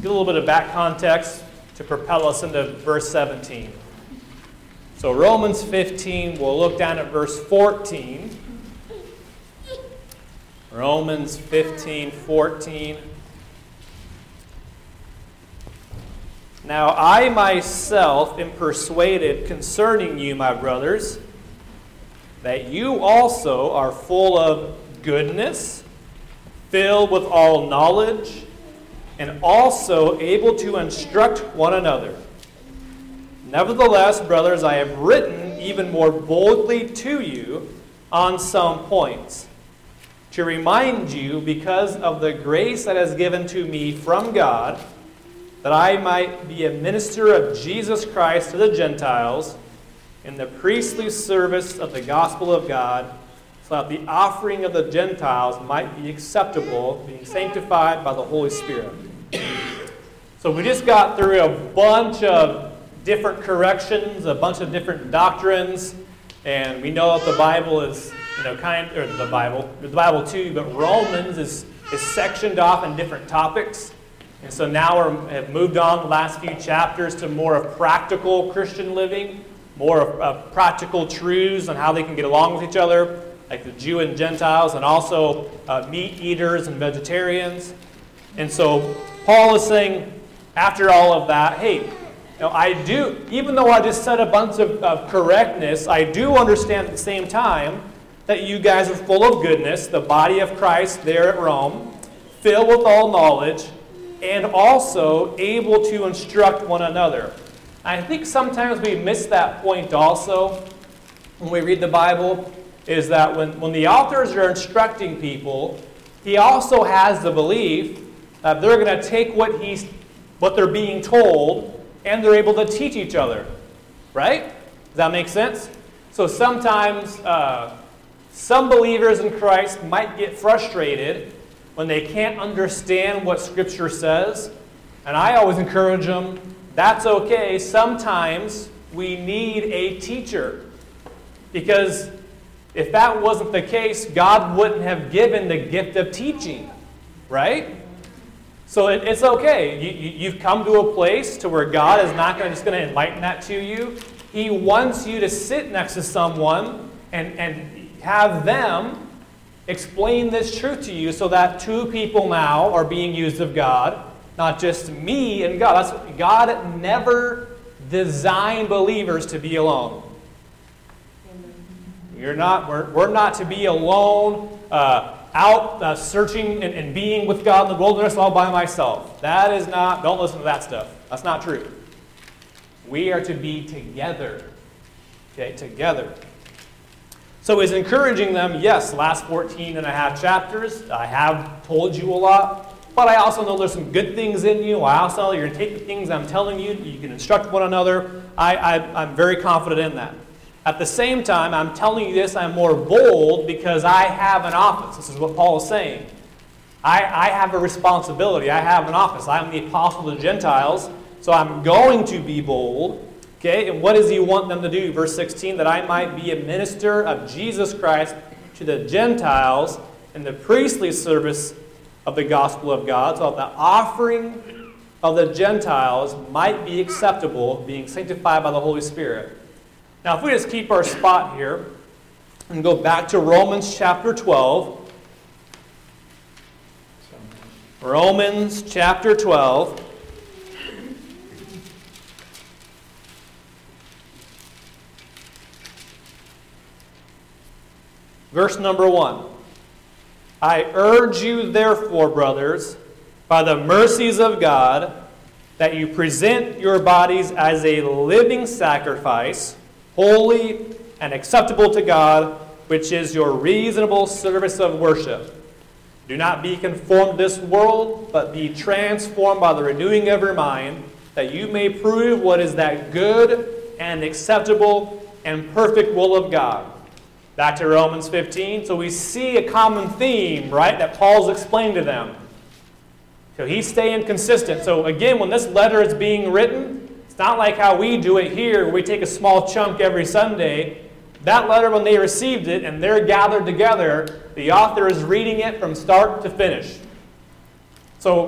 get a little bit of back context to propel us into verse 17. So Romans 15, we'll look down at verse 14. Romans 15:14. Now I myself am persuaded concerning you, my brothers, that you also are full of goodness, filled with all knowledge, and also able to instruct one another. Nevertheless, brothers, I have written even more boldly to you on some points, to remind you, because of the grace that is given to me from God, that I might be a minister of Jesus Christ to the Gentiles in the priestly service of the gospel of God, so that the offering of the Gentiles might be acceptable, being sanctified by the Holy Spirit. So we just got through a bunch of different corrections, a bunch of different doctrines, and we know that the Bible is, the Bible too, but Romans is sectioned off in different topics. And so now we have moved on the last few chapters to more of practical Christian living, more of practical truths on how they can get along with each other, like the Jew and Gentiles, and also meat eaters and vegetarians. And so Paul is saying, after all of that, hey, I do, even though I just said a bunch of correctness, I do understand at the same time that you guys are full of goodness, the body of Christ there at Rome, filled with all knowledge, and also able to instruct one another. I think sometimes we miss that point also when we read the Bible, is that when the authors are instructing people, he also has the belief that they're going to take what they're being told, and they're able to teach each other. Right? Does that make sense? So sometimes some believers in Christ might get frustrated when they can't understand what Scripture says. And I always encourage them, that's okay. Sometimes we need a teacher. Because if that wasn't the case, God wouldn't have given the gift of teaching. Right? So it's okay. You've come to a place to where God is not just going to enlighten that to you. He wants you to sit next to someone and have them explain this truth to you, so that two people now are being used of God, not just me and God. God never designed believers to be alone. We're not to be alone, out searching and being with God in the wilderness all by myself. That is not, don't listen to that stuff. That's not true. We are to be together. Okay, together. So he's encouraging them, yes, last 14 and a half chapters, I have told you a lot, but I also know there's some good things in you. I also know you're going to take the things I'm telling you, you can instruct one another. I'm very confident in that. At the same time, I'm telling you this, I'm more bold because I have an office. This is what Paul is saying. I have a responsibility. I have an office. I'm the apostle of the Gentiles, so I'm going to be bold. Okay, and what does he want them to do? Verse 16, that I might be a minister of Jesus Christ to the Gentiles in the priestly service of the gospel of God, so that the offering of the Gentiles might be acceptable, being sanctified by the Holy Spirit. Now, if we just keep our spot here and go back to Romans chapter 12. Romans chapter 12. Verse number 1. I urge you, therefore, brothers, by the mercies of God, that you present your bodies as a living sacrifice, holy and acceptable to God, which is your reasonable service of worship. Do not be conformed to this world, but be transformed by the renewing of your mind, that you may prove what is that good and acceptable and perfect will of God. Back to Romans 15. So we see a common theme, right, that Paul's explained to them. So he's staying consistent. So again, when this letter is being written, it's not like how we do it here, where we take a small chunk every Sunday. That letter, when they received it and they're gathered together, the author is reading it from start to finish. So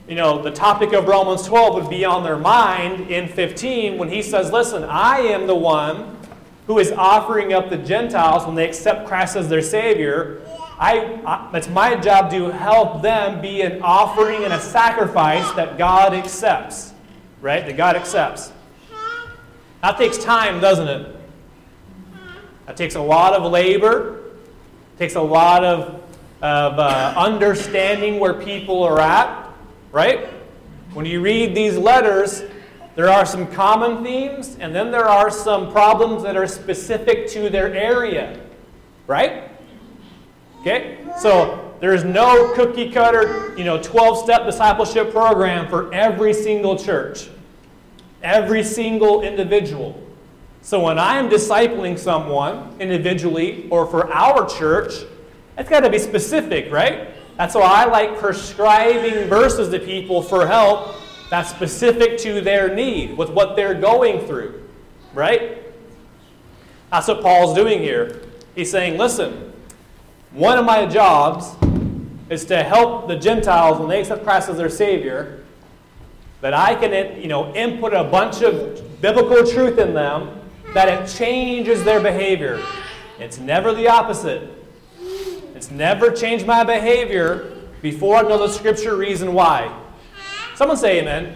the topic of Romans 12 would be on their mind in 15 when he says, listen, I am the one who is offering up the Gentiles when they accept Christ as their Savior. It's my job to help them be an offering and a sacrifice that God accepts. Right? That God accepts. That takes time, doesn't it? That takes a lot of labor. It takes a lot of understanding where people are at. Right? When you read these letters, there are some common themes, and then there are some problems that are specific to their area. Right? Okay? So there's no cookie cutter, 12-step discipleship program for every single church. Every single individual. So when I'm discipling someone individually or for our church, it's got to be specific, right? That's why I like prescribing verses to people for help that's specific to their need, with what they're going through, right? That's what Paul's doing here. He's saying, listen, one of my jobs is to help the Gentiles when they accept Christ as their Savior, that I can, input a bunch of biblical truth in them, that it changes their behavior. It's never the opposite. It's never changed my behavior before I know the Scripture reason why. Someone say amen.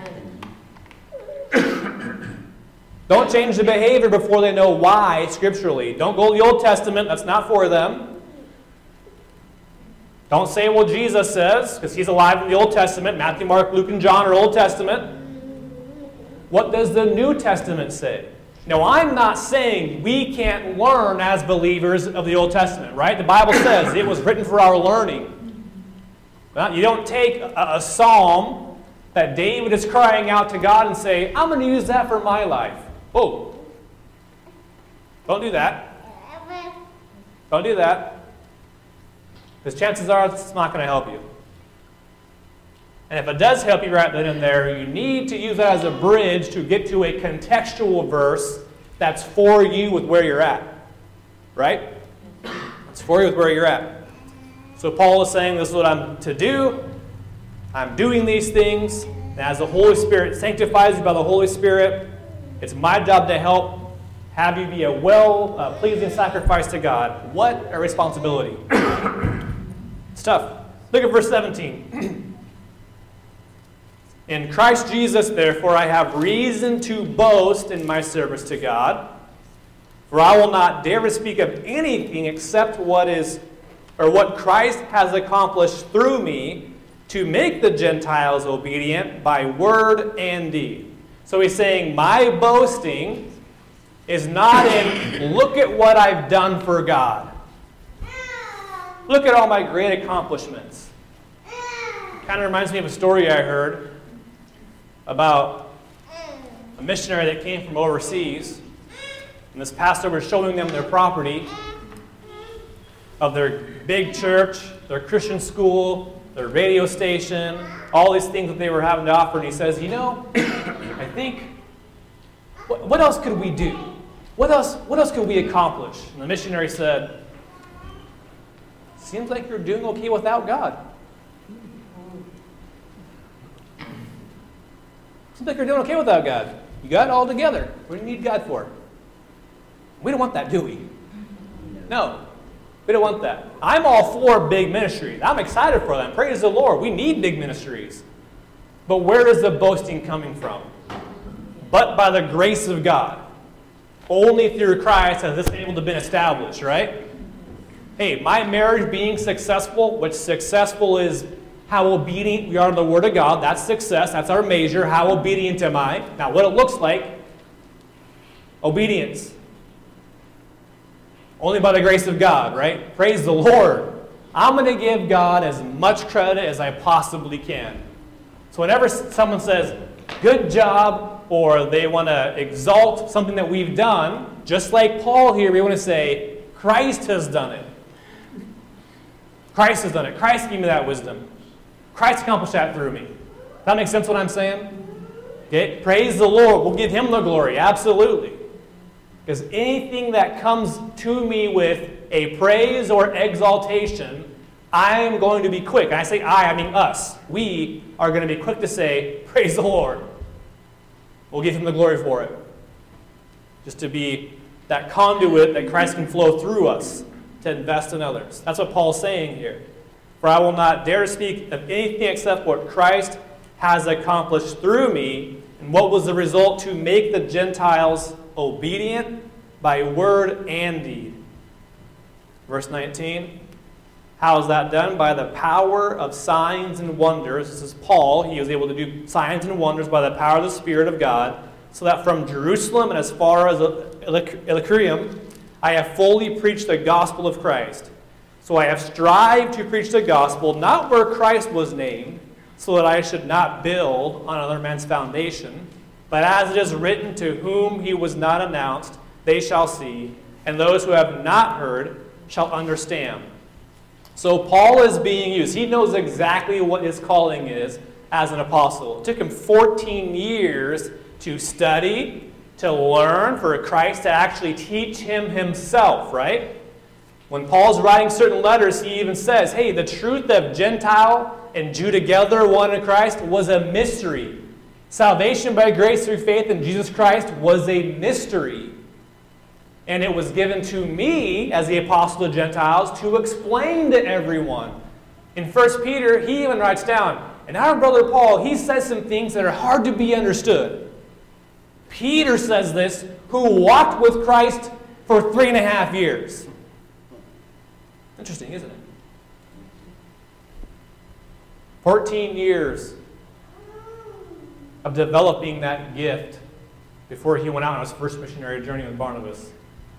Amen. Don't change the behavior before they know why scripturally. Don't go to the Old Testament. That's not for them. Don't say, well, Jesus says, because he's alive in the Old Testament. Matthew, Mark, Luke, and John are Old Testament. What does the New Testament say? Now, I'm not saying we can't learn as believers of the Old Testament, right? The Bible says it was written for our learning. Well, you don't take a psalm that David is crying out to God and say, I'm going to use that for my life. Whoa. Don't do that. Don't do that. Because chances are it's not going to help you. And if it does help you right then and there, you need to use that as a bridge to get to a contextual verse that's for you with where you're at. Right? It's for you with where you're at. So Paul is saying, this is what I'm to do. I'm doing these things. And as the Holy Spirit sanctifies you by the Holy Spirit, it's my job to help have you be a pleasing sacrifice to God. What a responsibility. It's tough. Look at verse 17. In Christ Jesus, therefore, I have reason to boast in my service to God. For I will not dare to speak of anything except what Christ has accomplished through me to make the Gentiles obedient by word and deed. So he's saying, my boasting is not in, look at what I've done for God. Look at all my great accomplishments. Kind of reminds me of a story I heard about a missionary that came from overseas. And this pastor was showing them their property of their big church, their Christian school, their radio station, all these things that they were having to offer. And he says, I think, what else could we do? What else could we accomplish? And the missionary said, seems like you're doing okay without God. Seems like you're doing okay without God. You got it all together. What do you need God for? We don't want that, do we? No. We don't want that. I'm all for big ministries. I'm excited for them. Praise the Lord. We need big ministries. But where is the boasting coming from? But by the grace of God. Only through Christ has this able to be established, right? Hey, my marriage being successful, which successful is how obedient we are to the Word of God. That's success. That's our measure. How obedient am I? Now, what it looks like, obedience. Only by the grace of God, right? Praise the Lord. I'm going to give God as much credit as I possibly can. So whenever someone says, good job, or they want to exalt something that we've done, just like Paul here, we want to say, Christ has done it. Christ has done it. Christ gave me that wisdom. Christ accomplished that through me. That makes sense what I'm saying? Okay? Praise the Lord. We'll give him the glory. Absolutely. Because anything that comes to me with a praise or exaltation I'm going to be quick. And I say I mean us. We are going to be quick to say, praise the Lord. We'll give him the glory for it. Just to be that conduit that Christ can flow through us to invest in others. That's what Paul's saying here. For I will not dare speak of anything except what Christ has accomplished through me. And what was the result? To make the Gentiles obedient by word and deed. Verse 19. How is that done? By the power of signs and wonders. This is Paul. He was able to do signs and wonders by the power of the Spirit of God, so that from Jerusalem and as far as Illyricum, I have fully preached the gospel of Christ. So I have strived to preach the gospel, not where Christ was named, so that I should not build on another man's foundation, but as it is written, to whom he was not announced, they shall see, and those who have not heard shall understand. So Paul is being used. He knows exactly what his calling is as an apostle. It took him 14 years to study, to learn, for Christ to actually teach him himself, right? When Paul's writing certain letters, he even says, hey, the truth of Gentile and Jew together, one in Christ, was a mystery. Salvation by grace through faith in Jesus Christ was a mystery. And it was given to me, as the apostle of Gentiles, to explain to everyone. In 1 Peter, he even writes down, and our brother Paul, he says some things that are hard to be understood. Peter says this, who walked with Christ for 3.5 years. Interesting, isn't it? 14 years of developing that gift before he went out on his first missionary journey with Barnabas.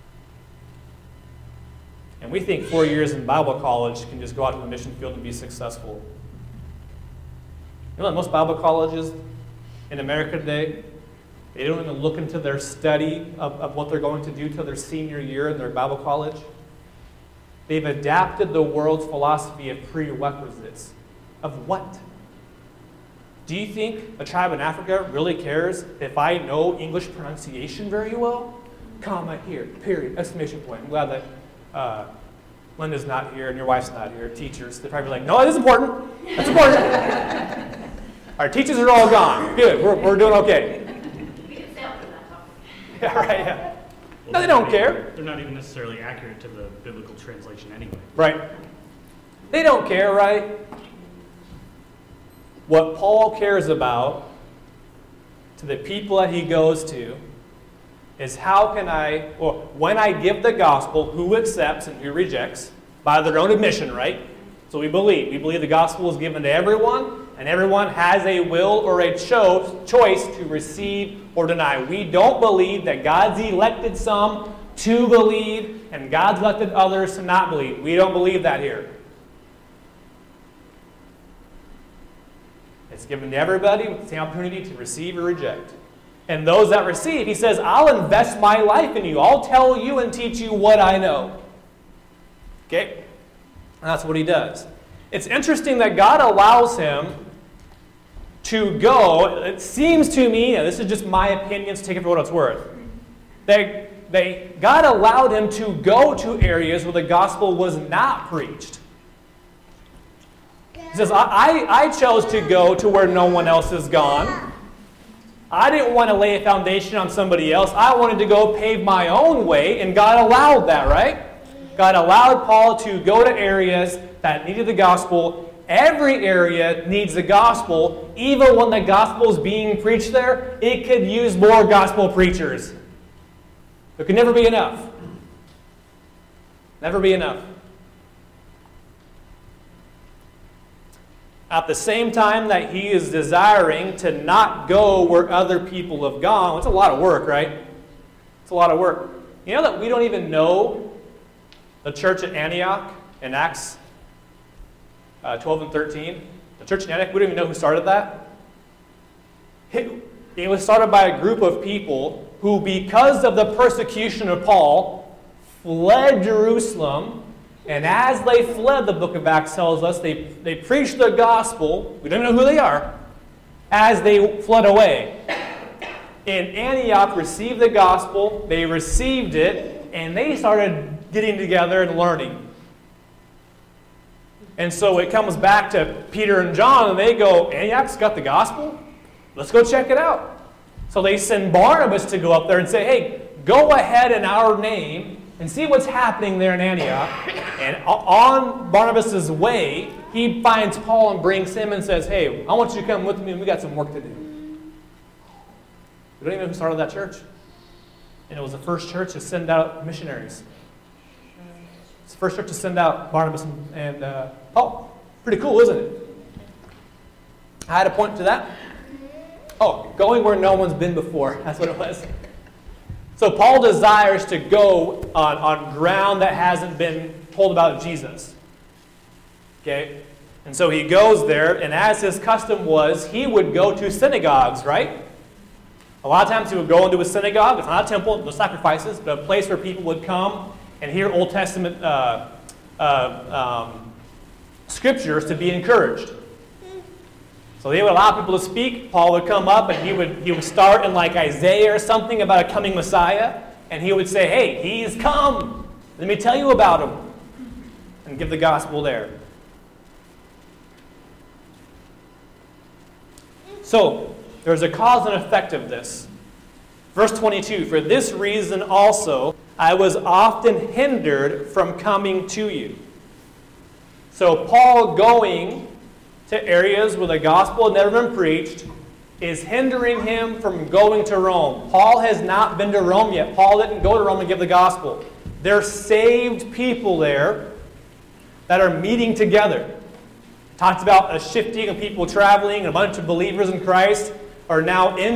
And we think 4 years in Bible college can just go out to the mission field and be successful. You know that most Bible colleges in America today, they don't even look into their study of what they're going to do till their senior year in their Bible college. They've adapted the world's philosophy of prerequisites. Of what? Do you think a tribe in Africa really cares if I know English pronunciation very well? Comma here, period, exclamation point. I'm glad that Linda's not here and your wife's not here. Teachers, they're probably like, no, it is important. That's important. Our teachers are all gone. Good, we're doing okay. Yeah, right, yeah. Well, No, they don't care. They're not even necessarily accurate to the biblical translation anyway. Right. They don't care, right? What Paul cares about to the people that he goes to is how can I, or when I give the gospel, who accepts and who rejects by their own admission, right? So we believe. We believe the gospel is given to everyone, and everyone has a will or a choice to receive or deny. We don't believe that God's elected some to believe and God's elected others to not believe. We don't believe that here. It's given to everybody with the same opportunity to receive or reject. And those that receive, he says, I'll invest my life in you. I'll tell you and teach you what I know. Okay? And that's what he does. It's interesting that God allows him to go. It seems to me, and this is just my opinion, so take it for what it's worth, that God allowed him to go to areas where the gospel was not preached. He says, I chose to go to where no one else has gone. I didn't want to lay a foundation on somebody else. I wanted to go pave my own way, and God allowed that, right? God allowed Paul to go to areas that needed the gospel. Every area needs the gospel. Even when the gospel is being preached there, it could use more gospel preachers. There can never be enough. Never be enough. At the same time that he is desiring to not go where other people have gone, it's a lot of work, right? It's a lot of work. You know that we don't even know the church at Antioch in Acts 12 and 13? The church in Antioch, we don't even know who started that. It was started by a group of people who, because of the persecution of Paul, fled Jerusalem. And as they fled, the book of Acts tells us, they preached the gospel. We don't know who they are. As they fled away. And Antioch received the gospel. They received it. And they started getting together and learning. And so it comes back to Peter and John, and they go, Antioch's got the gospel? Let's go check it out. So they send Barnabas to go up there and say, hey, go ahead in our name and see what's happening there in Antioch. And on Barnabas' way, he finds Paul and brings him and says, hey, I want you to come with me, and we got some work to do. We don't even know who started that church. And it was the first church to send out missionaries. It's the first church to send out Barnabas and Paul. Pretty cool, isn't it? I had a point to that. Oh, going where no one's been before. That's what it was. So Paul desires to go on ground that hasn't been told about Jesus. Okay? And so he goes there, and as his custom was, he would go to synagogues, right? A lot of times he would go into a synagogue. It's not a temple, no sacrifices, but a place where people would come and hear Old Testament scriptures to be encouraged. So they would allow people to speak. Paul would come up and he would start in like Isaiah or something about a coming Messiah. And he would say, hey, he's come. Let me tell you about him. And give the gospel there. So there's a cause and effect of this. Verse 22, for this reason also I was often hindered from coming to you. So Paul going to areas where the gospel had never been preached is hindering him from going to Rome. Paul has not been to Rome yet. Paul didn't go to Rome and give the gospel. There's saved people there that are meeting together. Talks about a shifting of people traveling, and a bunch of believers in Christ are now in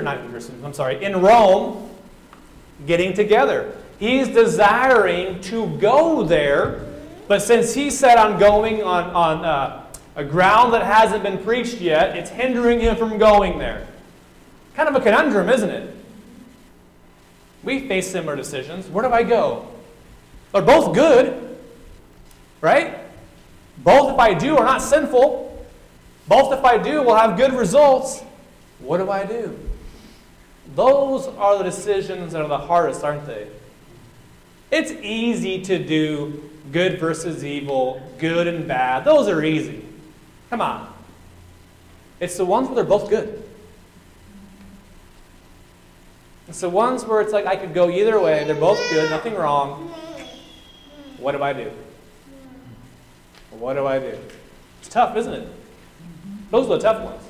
Rome getting together. He's desiring to go there, but since he's set on going on a ground that hasn't been preached yet, it's hindering him from going there. Kind of a conundrum, isn't it? We face similar decisions. Where do I go? They're both good, right? Both, if I do, are not sinful. Both, if I do, will have good results. What do I do? Those are the decisions that are the hardest, aren't they? It's easy to do good versus evil, good and bad. Those are easy. Come on. It's the ones where they're both good. It's the ones where it's like I could go either way. They're both good, nothing wrong. What do I do? What do I do? It's tough, isn't it? Those are the tough ones.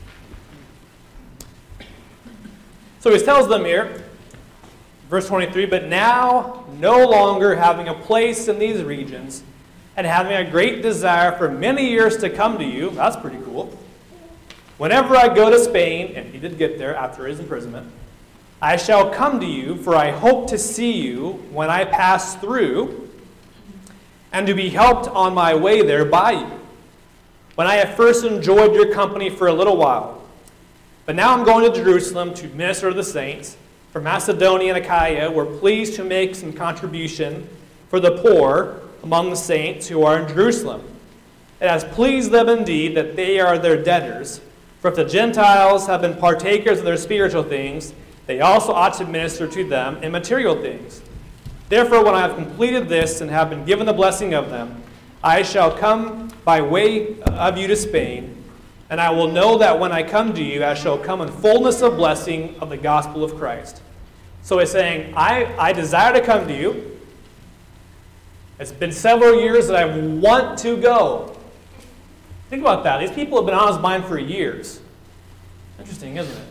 So he tells them here, verse 23, but now, no longer having a place in these regions, and having a great desire for many years to come to you, that's pretty cool. Whenever I go to Spain, and he did get there after his imprisonment, I shall come to you, for I hope to see you when I pass through, and to be helped on my way there by you, when I have first enjoyed your company for a little while. But now I'm going to Jerusalem to minister to the saints. For Macedonia and Achaia were pleased to make some contribution for the poor among the saints who are in Jerusalem. It has pleased them indeed that they are their debtors. For if the Gentiles have been partakers of their spiritual things, they also ought to minister to them in material things. Therefore, when I have completed this and have been given the blessing of them, I shall come by way of you to Spain, and I will know that when I come to you, I shall come in fullness of blessing of the gospel of Christ. So he's saying, I desire to come to you. It's been several years that I want to go. Think about that. These people have been on his mind for years. Interesting, isn't it?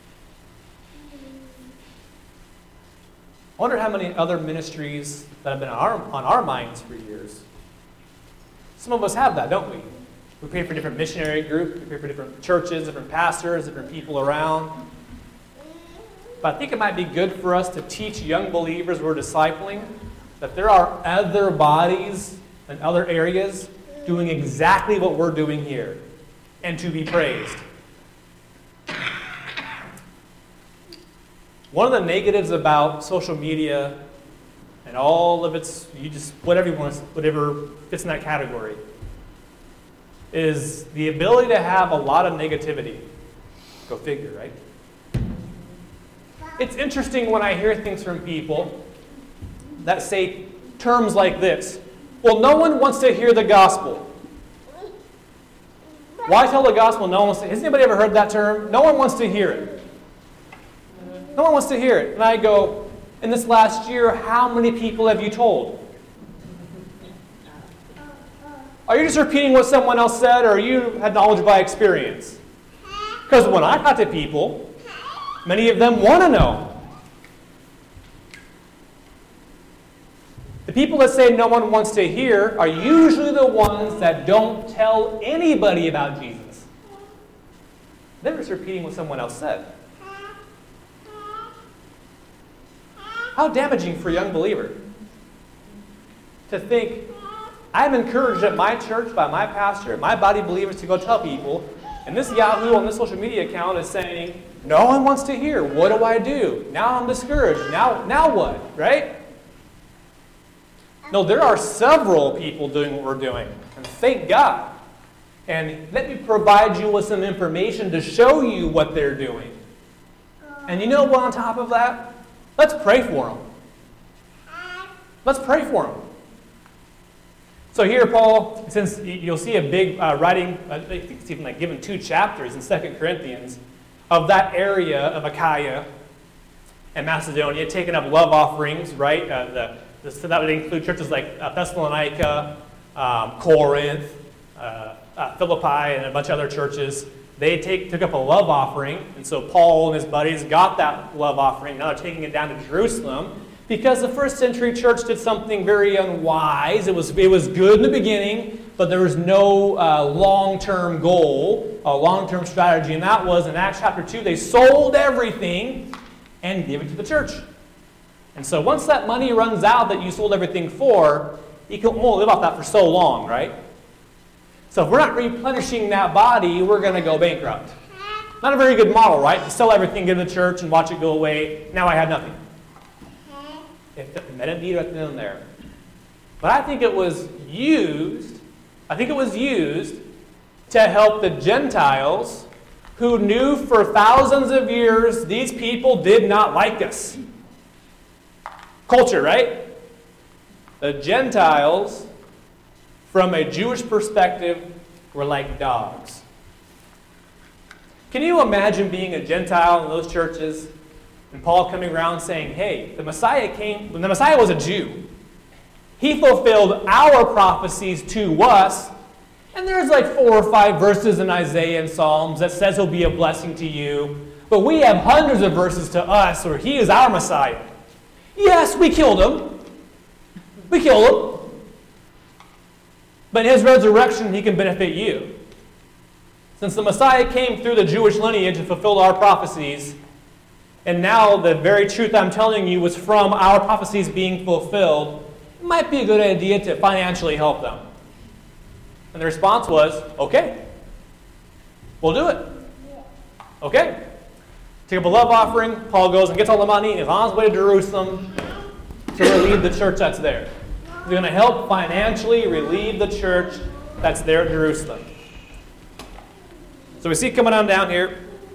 I wonder how many other ministries that have been on our minds for years. Some of us have that, don't we? We pray for different missionary groups, we pray for different churches, different pastors, different people around. But I think it might be good for us to teach young believers we're discipling that there are other bodies and other areas doing exactly what we're doing here, and to be praised. One of the negatives about social media and all of its, whatever fits in that category, is the ability to have a lot of negativity. Go figure, right? It's interesting when I hear things from people that say terms like this. Well, no one wants to hear the gospel. Why tell the gospel? No one wants to. Has anybody ever heard that term? No one wants to hear it. No one wants to hear it. And I go, in this last year, how many people have you told? Are you just repeating what someone else said, or you had knowledge by experience? Because when I talk to people, many of them want to know. The people that say no one wants to hear are usually the ones that don't tell anybody about Jesus. They're just repeating what someone else said. How damaging for a young believer to think, I'm encouraged at my church by my pastor, my body believers to go tell people, and this Yahoo on this social media account is saying, no one wants to hear. What do I do? Now I'm discouraged. Now what? Right? No, there are several people doing what we're doing. And thank God. And let me provide you with some information to show you what they're doing. And you know what on top of that? Let's pray for them. Let's pray for them. So here, Paul, since you'll see a big writing, I think it's even like given 2 chapters in 2 Corinthians, of that area of Achaia and Macedonia, taking up love offerings, right? So that would include churches like Thessalonica, Corinth, Philippi, and a bunch of other churches. They took up a love offering, and so Paul and his buddies got that love offering. Now they're taking it down to Jerusalem because the first century church did something very unwise. It was good in the beginning, but there was no long-term goal, a long-term strategy, and that was in Acts chapter 2, they sold everything and gave it to the church. And so once that money runs out that you sold everything for, you can only live off that for so long, right? So if we're not replenishing that body, we're going to go bankrupt. Not a very good model, right? To sell everything, give to the church, and watch it go away. Now I have nothing. It met a need right then and there. But I think it was used to help the Gentiles who knew for thousands of years these people did not like us. Culture, right? The Gentiles, from a Jewish perspective, were like dogs. Can you imagine being a Gentile in those churches and Paul coming around saying, hey, the Messiah was a Jew. He fulfilled our prophecies to us, and there's like 4 or 5 verses in Isaiah and Psalms that says he'll be a blessing to you, but we have hundreds of verses to us where he is our Messiah. Yes, we killed him. We killed him. But in his resurrection, he can benefit you. Since the Messiah came through the Jewish lineage and fulfilled our prophecies, and now the very truth I'm telling you was from our prophecies being fulfilled, it might be a good idea to financially help them. And the response was, okay, we'll do it. Okay. Take up a love offering. Paul goes and gets all the money and is on his way to Jerusalem to relieve the church that's there. He's going to help financially relieve the church that's there at Jerusalem. So we see coming on down here.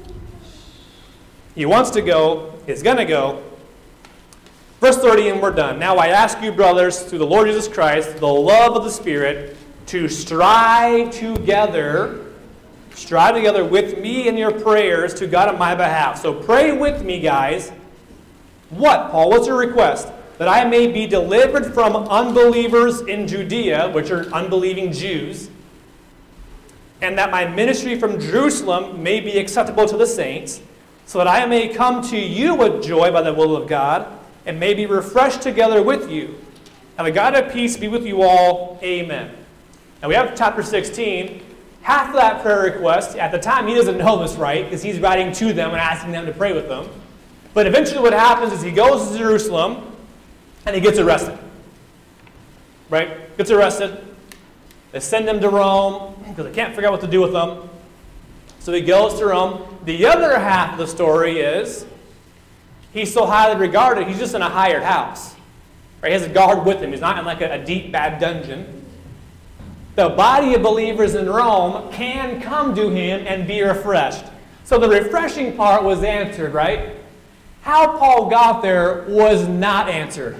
He wants to go. He's going to go. Verse 30, and we're done. Now I ask you, brothers, through the Lord Jesus Christ, the love of the Spirit, to strive together with me in your prayers to God on my behalf. So pray with me, guys. What, Paul? What's your request? That I may be delivered from unbelievers in Judea, which are unbelieving Jews, and that my ministry from Jerusalem may be acceptable to the saints, so that I may come to you with joy by the will of God, and may be refreshed together with you. And the God of peace be with you all. Amen. Now we have chapter 16. Half of that prayer request, at the time he doesn't know this, right? Because he's writing to them and asking them to pray with them. But eventually what happens is he goes to Jerusalem and he gets arrested. Right? Gets arrested. They send him to Rome because they can't figure out what to do with him. So he goes to Rome. The other half of the story is he's so highly regarded, he's just in a hired house. Right? He has a guard with him. He's not in like a deep, bad dungeon. The body of believers in Rome can come to him and be refreshed. So the refreshing part was answered, right? How Paul got there was not answered.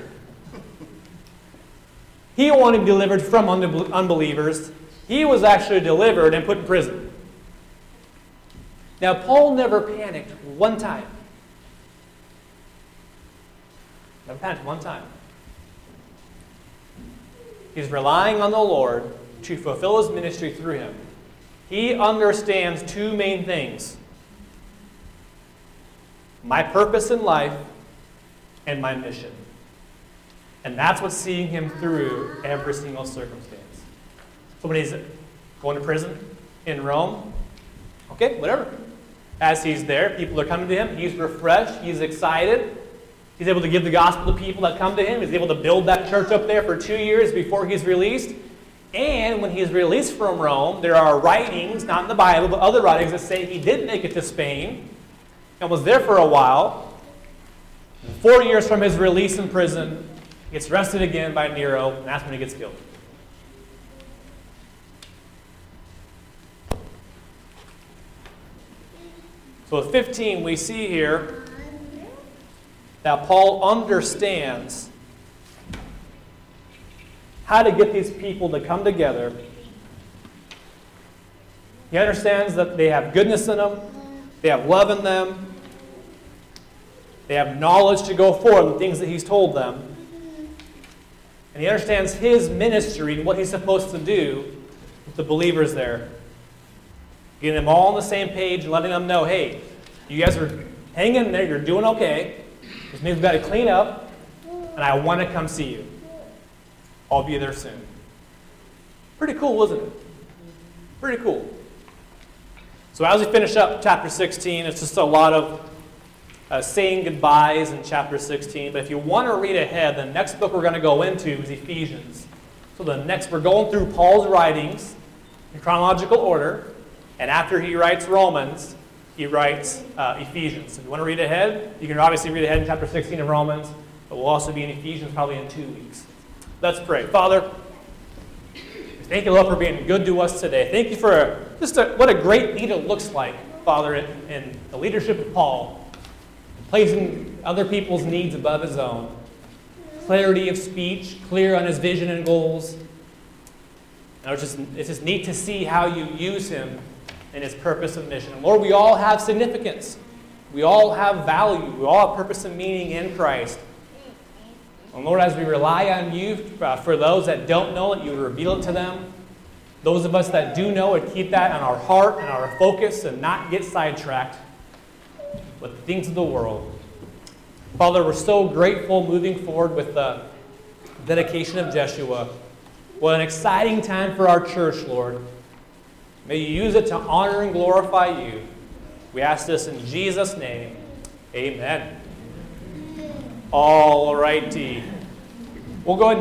He wanted to be delivered from unbelievers. He was actually delivered and put in prison. Now, Paul never panicked one time. Never panicked one time. He's relying on the Lord to fulfill his ministry through him. He understands two main things: my purpose in life and my mission. And that's what's seeing him through every single circumstance. So when he's going to prison in Rome, okay, whatever. As he's there, people are coming to him. He's refreshed. He's excited. He's able to give the gospel to people that come to him. He's able to build that church up there for 2 years before he's released. And when he's released from Rome, there are writings, not in the Bible, but other writings that say he did make it to Spain and was there for a while. 4 years from his release in prison, he gets arrested again by Nero, and that's when he gets killed. So at 15, we see here that Paul understands how to get these people to come together. He understands that they have goodness in them, they have love in them, they have knowledge to go forward, the things that he's told them. And he understands his ministry and what he's supposed to do with the believers there. Getting them all on the same page and letting them know, hey, you guys are hanging in there, you're doing okay. This means we've got to clean up, and I want to come see you. I'll be there soon. Pretty cool, isn't it? Pretty cool. So as we finish up chapter 16, it's just a lot of saying goodbyes in chapter 16. But if you want to read ahead, the next book we're going to go into is Ephesians. So we're going through Paul's writings in chronological order. And after he writes Romans, he writes Ephesians. If you want to read ahead, you can obviously read ahead in chapter 16 of Romans, but we'll also be in Ephesians probably in 2 weeks. Let's pray. Father, thank you, Lord, for being good to us today. Thank you for what a great leader looks like, Father, in the leadership of Paul, placing other people's needs above his own. Clarity of speech, clear on his vision and goals. And it's just neat to see how you use him in his purpose and mission. And Lord, we all have significance. We all have value. We all have purpose and meaning in Christ. And Lord, as we rely on you for those that don't know it, you reveal it to them. Those of us that do know it, keep that on our heart and our focus and not get sidetracked with the things of the world. Father, we're so grateful moving forward with the dedication of Jeshua. What an exciting time for our church, Lord. May you use it to honor and glorify you. We ask this in Jesus' name. Amen. All righty. We'll go ahead and